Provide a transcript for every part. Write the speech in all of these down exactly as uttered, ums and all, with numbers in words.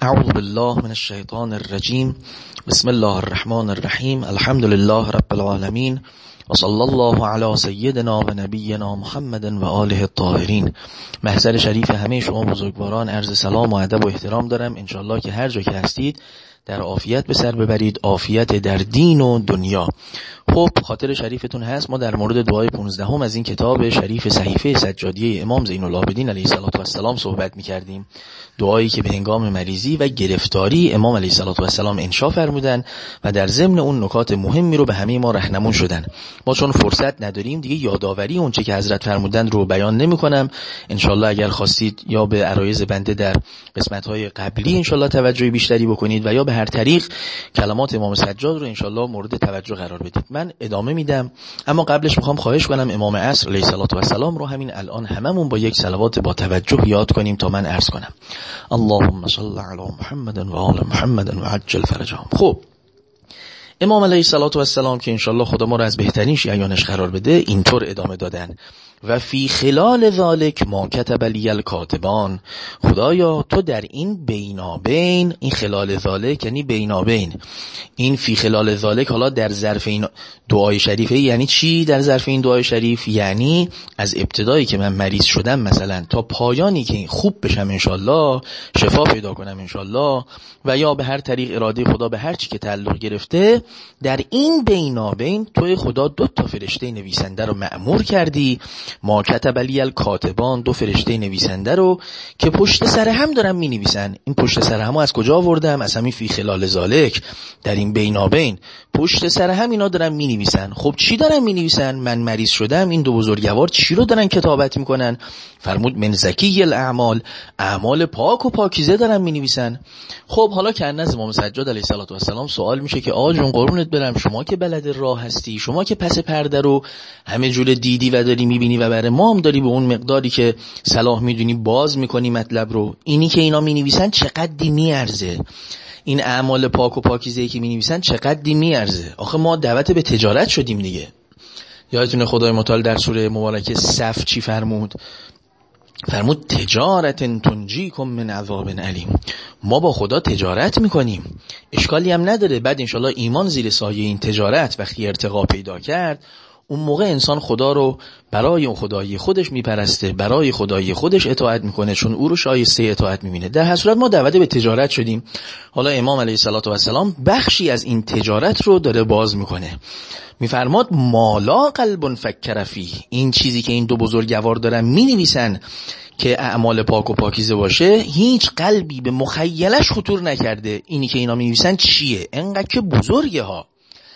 اعوذ بالله من الشیطان الرجیم. بسم الله الرحمن الرحیم. الحمد لله رب العالمین و صلی الله علی سیدنا و نبینا محمد و آله الطاهرین. محضر شریف همه شما بزرگواران عرض سلام و ادب و احترام دارم. انشالله که هر جا که هستید در عافیت به سر ببرید، عافیت در دین و دنیا. خب خاطر شریفتون هست ما در مورد دعای پانزدهم از این کتاب شریف صحیفه سجادیه امام زین العابدین علیه السلام صحبت می‌کردیم. دعایی که به هنگام مریضی و گرفتاری امام علیه السلام انشا فرمودن و در ضمن اون نکات مهمی رو به همه ما راهنمون شدن. ما چون فرصت نداریم دیگه یادآوری اون چه که حضرت فرمودن رو بیان نمی‌کنم. انشالله اگر خواستید یا به عرایض بنده در قسمت‌های قبلی انشالله توجه بیشتری بکنید و یا به هر طریق کلمات امام سجاد رو انشالله مورد توجه قرار بدید. من ادامه میدم، اما قبلش میخوام خواهش کنم امام عصر علیه السلام رو همین الان هممون با یک صلوات با توجه یاد کنیم تا من عرض کنم. اللهم صل علی محمد و آل محمد و عجل فرجهم. خب امام علیه السلام که انشالله خدا ما رو از بهترین شیعیانش قرار بده اینطور ادامه دادن: و فی خلال ذالک ما کتب لی الکاتبان. خدایا تو در این بینابین، این خلال ذالک یعنی بینابین، این فی خلال ذالک حالا در ظرف این دعای شریفه یعنی چی؟ در ظرف این دعای شریف یعنی از ابتدایی که من مریض شدم مثلا تا پایانی که خوب بشم انشالله، شفا پیدا کنم انشالله، و یا به هر طریق اراده خدا به هر چی که تعلق گرفته، در این بینابین توی خدا دو تا فرشته نویسنده رو مأمور کردی. ما کتب لی الکاتبان، دو فرشته نویسنده رو که پشت سر هم دارن می نویسن. این پشت سر همو از کجا آوردم؟ از همین فی خلال ذالک، در این بینابین پشت سر هم اینا دارن می نویسن. خب چی دارن می نویسن؟ من مریض شدم. این دو بزرگوار چی رو دارن کتابت میکنن؟ فرمود من زکی الاعمال، اعمال پاک و پاکیزه دارن می نویسن. خب حالا که از امام سجاد علیه السلام سوال میشه که آقا جون قربونت برم، شما که بلد راه هستی، شما که پس پرده رو همه جور دیدی و داری میبینی و برای ما هم داری به اون مقداری که صلاح میدونی باز میکنی مطلب رو، اینی که اینا مینویسن چقدر میارزه؟ این اعمال پاک و پاکیزه‌ای که مینویسن چقدر میارزه؟ آخه ما دعوت به تجارت شدیم دیگه. یادتونه خدای متعال در سوره مبارکه صف چی فرمود؟ فرمود تجارت تنجیکم من عذاب علیم. ما با خدا تجارت میکنیم، اشکالی هم نداره. بعد انشالله ایمان زیر سایه این تجارت وقتی ارتقا پیدا کرد، اون موقع انسان خدا رو برای اون خدایی خودش میپرسته، برای خدایی خودش اطاعت میکنه، چون او رو شایسته اطاعت میبینه. در هر صورت ما دعوت به تجارت شدیم. حالا امام علیه السلام بخشی از این تجارت رو داره باز میکنه. میفرماد مالا قلب فکر فیه، این چیزی که این دو بزرگوار دارن مینویسن که اعمال پاک و پاکیزه باشه، هیچ قلبی به مخیلش خطور نکرده. اینی که اینا مینویسن چیه؟ انقدر که بزرگه ها.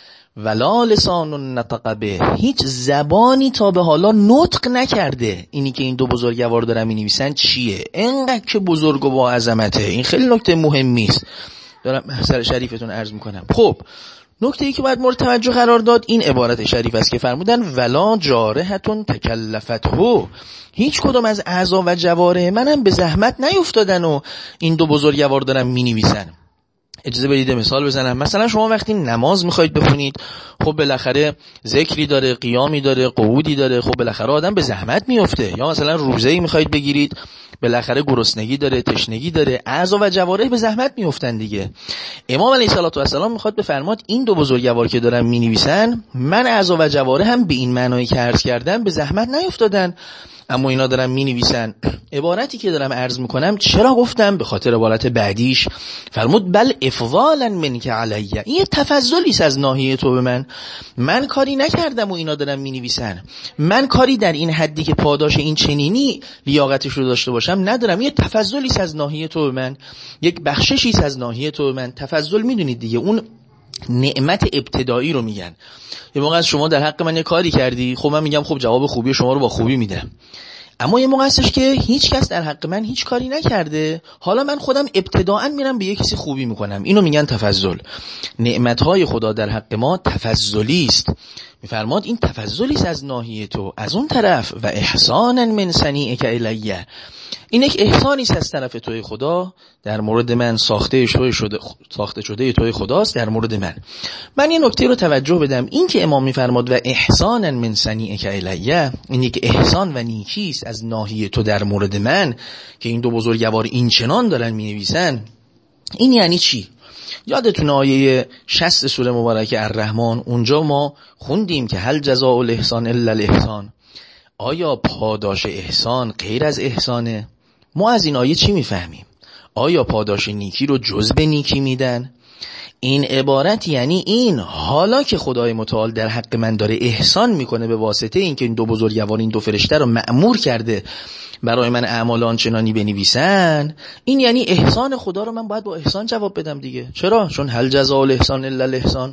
ولا لسان نطق به، هیچ زبانی تا به حالا نطق نکرده. اینی که این دو بزرگوار دارن مینویسن چیه؟ انقدر که بزرگ و با عظمته. این خیلی نکته مهمی است، دارم محضر شریفتون عرض میکنم. خب نکته ای که باید مورد توجه قرار داد این عبارت شریف است که فرمودن ولا جارحتون تکلفته، هیچ کدوم از اعضا و جوارح منم به زحمت نیفتادن و این دو بزرگوار دارن مینویسن. اجازه بدید مثال بزنم. مثلا شما وقتی نماز میخواید بخونید، خب بالاخره ذکری داره، قیامی داره، قعودی داره، خب بالاخره آدم به زحمت میفته. یا مثلا روزه‌ای میخواید بگیرید، بالاخره گرسنگی داره، تشنگی داره، اعضا و جوارح به زحمت میافتن دیگه. امام علیه السلام میخواد بفرماد این دو بزرگوار که دارن مینویسن، من اعضا و جوارح هم به این معنایی که عرض کردم به زحمت نیافتادن، اما اینا دارن می نویسن. عبارتی که دارم عرض میکنم چرا گفتم؟ به خاطر عبارت بعدیش. فرمود بل افضالا منک علیه، این تفضلی است از ناحیه تو به من. من کاری نکردم و اینا دارن می نویسن. من کاری در این حدی که پاداش این چنینی لیاقتش رو داشته باشم ندارم. این تفضلی است از ناحیه تو به من، یک بخششی است از ناحیه تو به من. تفضل میدونید دیگه، اون نعمت ابتدایی رو میگن. یه موقع از شما در حق من یه کاری کردی، خب من میگم خب جواب خوبی شما رو با خوبی میدم. اما یه موقع هستش که هیچ کس در حق من هیچ کاری نکرده، حالا من خودم ابتداءً میرم به یک کسی خوبی میکنم. اینو میگن تفضل. نعمتهای خدا در حق ما تفضلی است. میفرماد این تفضلی است از ناحیه تو. از اون طرف و احسانا من صنیعک الیه، این یک احسانی است از طرف توی خدا در مورد من، ساخته شده شده ساخته شده توی خداست در مورد من. من یه نکته رو توجه بدم، این که امام میفرماد و احسانا من صنیعک الیه، این یک احسان و نیکی است از ناحیه تو در مورد من که این دو بزرگوار این چنان دارن مینویسن. این یعنی چی؟ یادتون آیه شصت سوره مبارکه الرحمن، اونجا ما خوندیم که هل جزاء الاحسان الا الاحسان، آیا پاداش احسان غیر از احسانه؟ ما از این آیه چی میفهمیم؟ آیا پاداش نیکی رو جز به نیکی میدن؟ این عبارت یعنی این، حالا که خدای متعال در حق من داره احسان میکنه به واسطه این که این دو بزرگوار این دو فرشته رو مأمور کرده برای من اعمال آنچنانی بنویسن، این یعنی احسان خدا رو من باید با احسان جواب بدم دیگه. چرا؟ چون هل جزاء الاحسان الا الاحسان.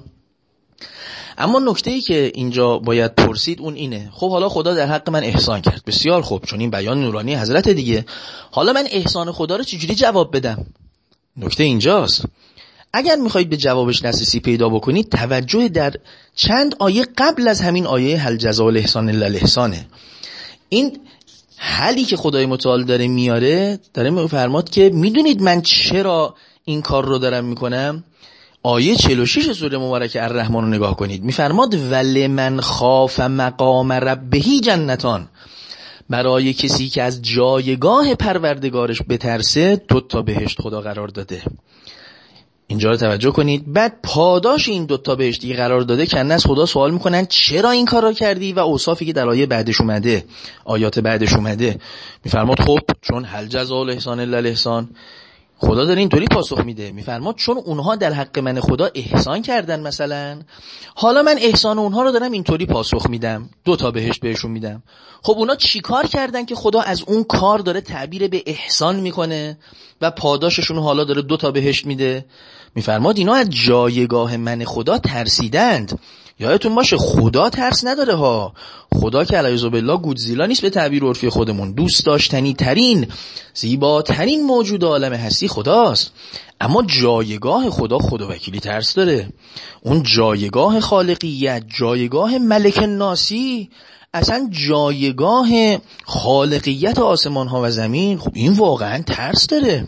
اما نکته‌ای که اینجا باید پرسید اون اینه، خب حالا خدا در حق من احسان کرد، بسیار خوب، چون این بیان نورانی حضرت دیگه، حالا من احسان خدا رو چجوری جواب بدم؟ نکته اینجاست. اگر میخواید به جوابش دسترسی پیدا بکنید، توجه در چند آیه قبل از همین آیه هل جزاء الاحسان الا الاحسانه. این حالی که خدای متعال داره میاره، داره میفرماد که میدونید من چرا این کار رو دارم میکنم؟ آیه چهل و شش سوره مبارکه الرحمن رو نگاه کنید، میفرماد ولمن خاف مقام ربه جنتان، برای کسی که از جایگاه پروردگارش بترسه دو تا بهشت خدا قرار داده. اینجا رو توجه کنید. بعد پاداش این دوتا بهشتی قرار داده، کنه از خدا سوال میکنن چرا این کار را کردی و اوصافی که در آیه بعدش اومده، آیات بعدش اومده، میفرماد خب چون هل جزاء الاحسان الا الاحسان، خدا داره اینطوری پاسخ میده، میفرماد چون اونها در حق من خدا احسان کردن مثلا، حالا من احسان اونها رو دارم اینطوری پاسخ میدم، دو تا بهشت بهشون میدم. خب اونا چی کار کردن که خدا از اون کار داره تعبیر به احسان میکنه و پاداششون حالا داره دو تا بهشت میده؟ میفرماد اینا از جایگاه من خدا ترسیدند. یادتون باشه خدا ترس نداره ها، خدا که علیه بالله گودزیلا نیست به تعبیر عرفی خودمون، دوست داشتنی ترین زیباترین موجود عالم هستی خداست. اما جایگاه خدا خداوکیلی ترس داره، اون جایگاه خالقیت، جایگاه ملک ناسی، اصلا جایگاه خالقیت آسمان ها و زمین، خب این واقعا ترس داره.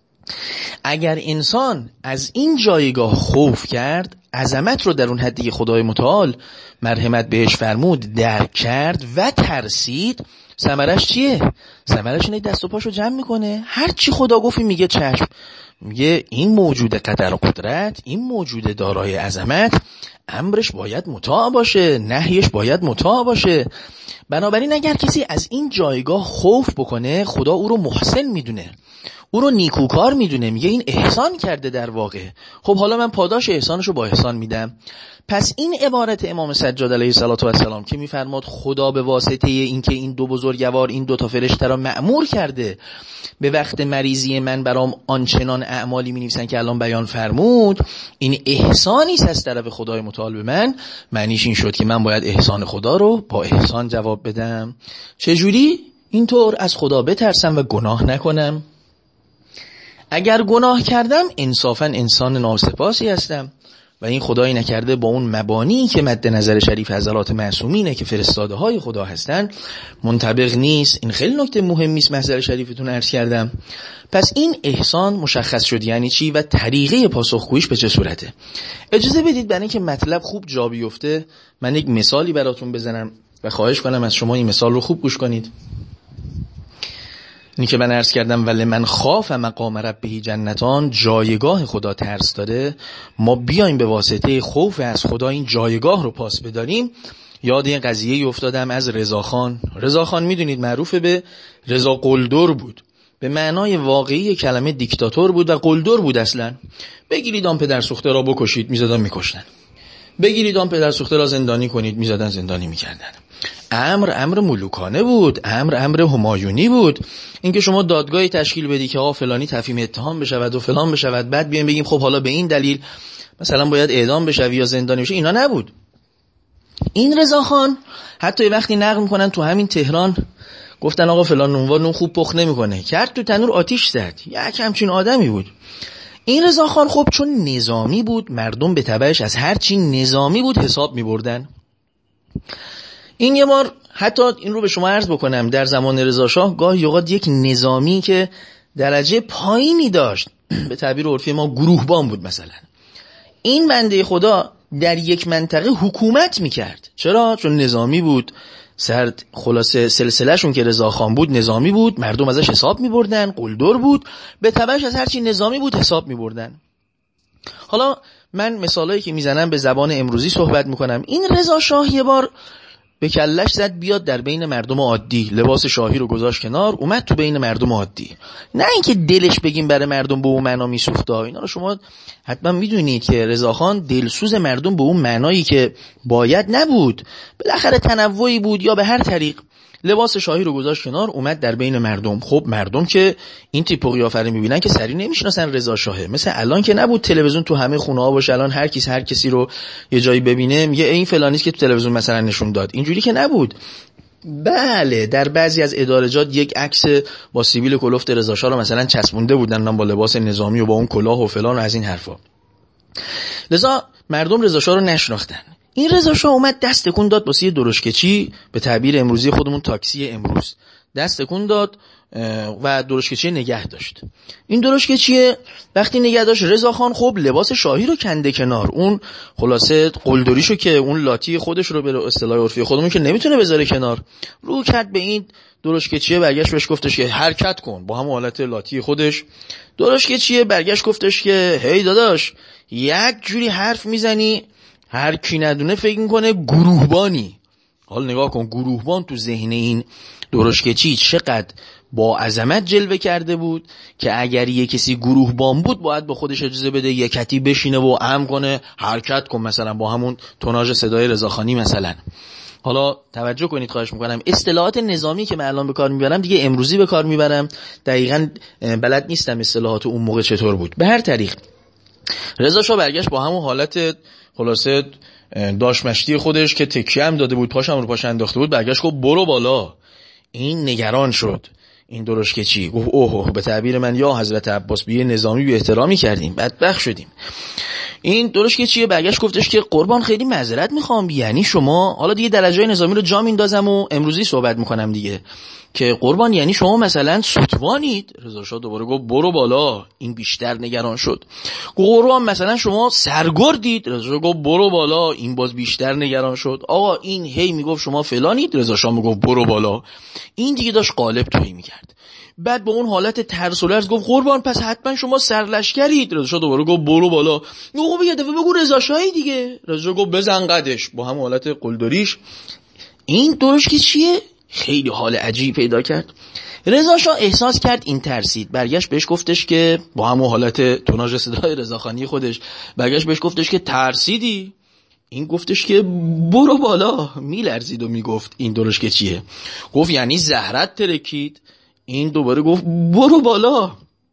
اگر انسان از این جایگاه خوف کرد، عظمت رو در اون حدی که خدای متعال مرحمت بهش فرمود درک کرد و ترسید، ثمرش چیه؟ ثمرش اینه دست و پاشو جمع میکنه، هر چی خدا گفت میگه چشم، میگه این موجود قدر و قدرت، این موجود دارای عظمت، امرش باید مطاع باشه، نهیش باید مطاع باشه. بنابراین اگر کسی از این جایگاه خوف بکنه، خدا او رو محسن میدونه، او رو نیکوکار میدونه، میگه این احسان کرده در واقع، خب حالا من پاداش احسانشو با احسان میدم. پس این عبارت امام سجاد علیه السلام که میفرماد خدا به واسطه این که این دو بزرگوار این دو تا فرشته را مأمور کرده به وقت مریضی من برام آنچنان اعمالی مینویسن که الان بیان فرمود، این احسانی است از طرف خدای متعال به من، معنیش این شد که من باید احسان خدا رو با احسان جواب بدم. چجوری؟ اینطور از خدا بترسم و گناه نکنم. اگر گناه کردم انصافا انسان ناسپاسی هستم و این خدایی نکرده با اون مبانی که مد نظر شریف حضرات معصومینه که فرستاده های خدا هستن منطبق نیست. این خیلی نکته مهمی است، محضر شریفتون عرض کردم. پس این احسان مشخص شد یعنی چی و طریقه پاسخگوییش به چه صورته. اجازه بدید برای اینکه مطلب خوب جا بیفته من یک مثالی براتون بزنم و خواهش کنم از شما این مثال رو خوب گوش کنید. اینی که من عرض کردم ولی من خاف مقام ربه جنتان، جایگاه خدا ترس داره، ما بیایم به واسطه خوف از خدا این جایگاه رو پاس بداریم. یاد این قضیه افتادم از رضاخان. رضاخان میدونید معروف به رضا قلدر بود، به معنای واقعی کلمه دیکتاتور بود و قلدر بود. اصلا بگیرید آن پدر سوخته را بکشید میزدن میکشتن، بگیرید آن پدر سوخته را زندانی کنید میزدن زندانی میکردن. امر امر ملوکانه بود، امر امر همایونی بود. اینکه شما دادگاهی تشکیل بدی که آقا فلانی تفهیم اتهام بشود و فلان بشود، بعد بیایم بگیم خب حالا به این دلیل مثلا باید اعدام بشوی یا زندانی بشی، اینا نبود. این رضاخان حتی یه وقتی نقل میکنن تو همین تهران گفتن آقا فلان نونوا نون خوب پخت نمیکنه، کرد تو تنور آتیش زد، یک همچین آدمی بود. این رضاخان خب چون نظامی بود، مردم به تبعش از هر چی نظامی بود حساب میبردن. این یه بار حتی این رو به شما عرض بکنم، در زمان رضا شاه گاهی اوقات یک نظامی که درجه پایینی داشت، به تعبیر عرفی ما گروهبان بود مثلا، این بنده خدا در یک منطقه حکومت میکرد. چرا؟ چون نظامی بود، سرد خلاصه سلسلهشون که رضاخان بود نظامی بود، مردم ازش حساب می‌بردن، قلدر بود، به تبعش از هرچی نظامی بود حساب می‌بردن. حالا من مثالایی که میزنم به زبان امروزی صحبت میکنم. این رضا شاه یه بار به کلش زد بیاد در بین مردم عادی، لباس شاهی رو گذاشت کنار، اومد تو بین مردم عادی. نه اینکه دلش بگیم برای مردم به اون معنا میسوخته، اینا رو شما حتما میدونید که رضاخان دلسوز مردم به اون معنایی که باید نبود، بالاخره تنوعی بود یا به هر طریق لباس شاهی رو گذاشت کنار، اومد در بین مردم. خب مردم که این تیپ قیافه رو میبینن که سری نمیشناسن رضا شاهه. مثل الان که نبود تلویزیون تو همه خونه ها باشه، الان هر کس هر کسی رو یه جایی ببینه میگه این فلانیست که تو تلویزیون مثلا نشون داد. اینجوری که نبود. بله در بعضی از ادارجات یک عکس با سیبیل کلفت رضا شاه رو مثلا چسبونده بودن با لباس نظامی و با اون کلاه و فلان و از این حرفا. لذا مردم رضا شاه رو نشناختن. این رضا شاه اومد دست تکون داد واسه درشکچی، به تعبیر امروزی خودمون تاکسی امروز، دست تکون داد و درشکچی نگه داشت. این درشکچی وقتی نگه داشت رضاخان خب لباس شاهی رو کنده کنار، اون خلاصه قلدریشو که اون لاتی خودش رو به اصطلاح عرفی خودمون که نمیتونه بذاره کنار، رو کرد به این درشکچی، برگشت بهش گفتش که حرکت کن با همون حالت لاتی خودش. درشکچی برگشت گفتش که هی داداش یک جوری حرف میزنی هر کی ندونه فکر میکنه گروهبانی. حالا نگاه کن گروهبان تو ذهن این درشکچی چقدر با عظمت جلوه کرده بود که اگر یه کسی گروهبان بود باید به خودش اجازه بده یکتی بشینه و امر کنه حرکت کن، مثلا با همون توناژ صدای رضاخانی مثلا. حالا توجه کنید خواهش میکنم، اصطلاحات نظامی که من الان به کار میبرم دیگه امروزی به کار میبرم، دقیقاً بلد نیستم اصطلاحات اون موقع چطور بود. به هر طریق رضا شاه برگشت با همون حالت خلاصه داش مشتی خودش که تکیه هم داده بود، پاشم رو پاش انداخته بود، برگشت گفت برو بالا. این نگران شد این درشکچی، گفت اوه به تعبیر من یا حضرت عباس بیه نظامی بی احترامی کردیم، بدبخت شدیم. این درشکچی برگشت گفتش که قربان خیلی معذرت میخوام، یعنی شما حالا دیگه درجای نظامی رو جا میندازم و امروزی صحبت میکنم دیگه، که قربان یعنی شما مثلا ستوانید؟ رضا شاه دوباره گفت برو بالا. این بیشتر نگران شد. قربان مثلا شما سرگردید؟ رضا شاه گفت برو بالا. این باز بیشتر نگران شد. آقا این هی میگفت شما فلانید، رضا شاه میگفت برو بالا. این دیگه داشت قالب تویی میکرد. بعد با اون حالت ترس و لرز گفت قربان پس حتما شما سرلشکرید؟ رضا شاه دوباره گفت برو بالا. گفت یه دفعه بگو رضا شاهی دیگه. رضا شاه گفت بزن قدش، با هم حالت قلدریش. این درشکچیه خیلی حال عجیب پیدا کرد. رضا شاه احساس کرد این ترسید، برگشت بهش گفتش که با همون حالت توناژ صدای رضاخانی خودش برگشت بهش گفتش که ترسیدی؟ این گفتش که برو بالا. میلرزید و میگفت این درشکچیه. گفت یعنی زهرت ترکید؟ این دوباره گفت برو بالا.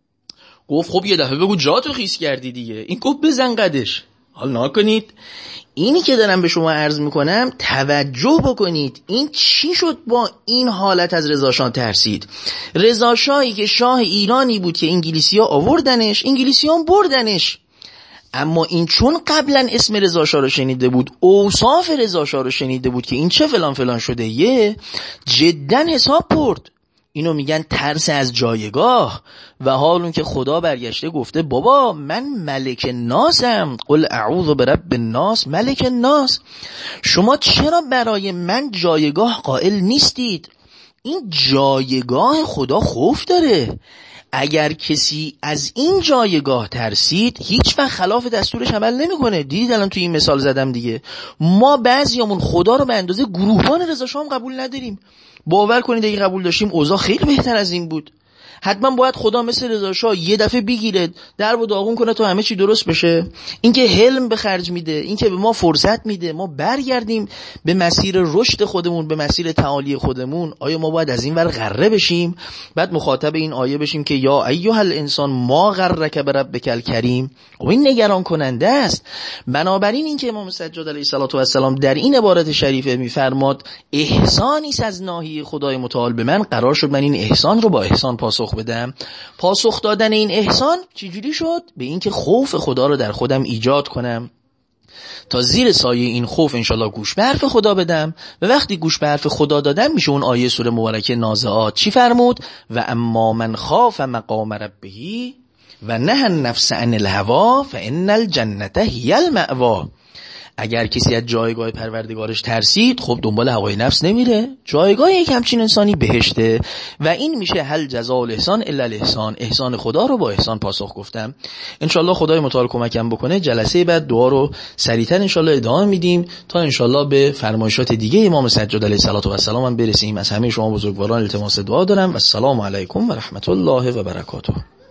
گفت خب یه دفعه بگو جاتو خیس کردی دیگه. این گفت بزن قدش. حال نکنید اینی که دارم به شما عرض میکنم توجه بکنید. این چی شد با این حالت از رضا شاه ترسید؟ رضا شاهی که شاه ایرانی بود که انگلیسی ها آوردنش، انگلیسی ها بردنش، اما این چون قبلا اسم رضا شاه رو شنیده بود، اوصاف رضا شاه رو شنیده بود که این چه فلان فلان شده، یه جدا حساب برد. اینو میگن ترس از جایگاه. و حال اون که خدا برگشته گفته بابا من ملک ناسم، قل اعوذ برب الناس ملک الناس، شما چرا برای من جایگاه قائل نیستید؟ این جایگاه خدا خوف داره. اگر کسی از این جایگاه ترسید هیچ وقت خلاف دستورش عمل نمیکنه. دیدید الان توی این مثال زدم دیگه، ما بعضیامون خدا رو به اندازه گروهبان رضا شاه قبول نداریم. باور کنید اگه قبول داشتیم اوضاع خیلی بهتر از این بود. حتما باید خدا مثل رضا شاه یه دفعه بگیره در و داغون کنه تا همه چی درست بشه. اینکه حلم به خرج میده، اینکه به ما فرصت میده ما برگردیم به مسیر رشد خودمون، به مسیر تعالی خودمون. آیا ما باید از این ور غره بشیم بعد مخاطب این آیه بشیم که یا ایها الانسان ما غرک بربک الکریم؟ و این نگران کننده است. بنابراین اینکه امام سجاد علیه السلام در این عبارت شریفه میفرماد احسانی است از ناحیه خدای متعال به من، قرار شد من این احسان رو با احسان پاسخ بدم. پاسخ دادن این احسان چجوری شد؟ به این که خوف خدا رو در خودم ایجاد کنم تا زیر سایه این خوف انشالله گوش به حرف خدا بدم. و وقتی گوش به حرف خدا دادم میشه اون آیه سوره مبارکه نازعات چی فرمود؟ و اما من خاف مقام ربه و نهى النفس عن الهوى فان الجنة هي المأوى. اگر کسی از جایگاه پروردگارش ترسید، خب دنبال هوای نفس نمیره. جایگاه یک همچین انسانی بهشته و این میشه هل جزاء الاحسان الا الاحسان، احسان خدا رو با احسان پاسخ گفتم. انشالله خدای متعال کمکم بکنه، جلسه بعد دعا رو سریعتر انشالله ادامه میدیم تا انشالله به فرمایشات دیگه امام سجاد علیه السلام هم برسیم. از همه شما بزرگواران التماس دعا دارم. و السلام علیکم و رحمت الله و برکاته.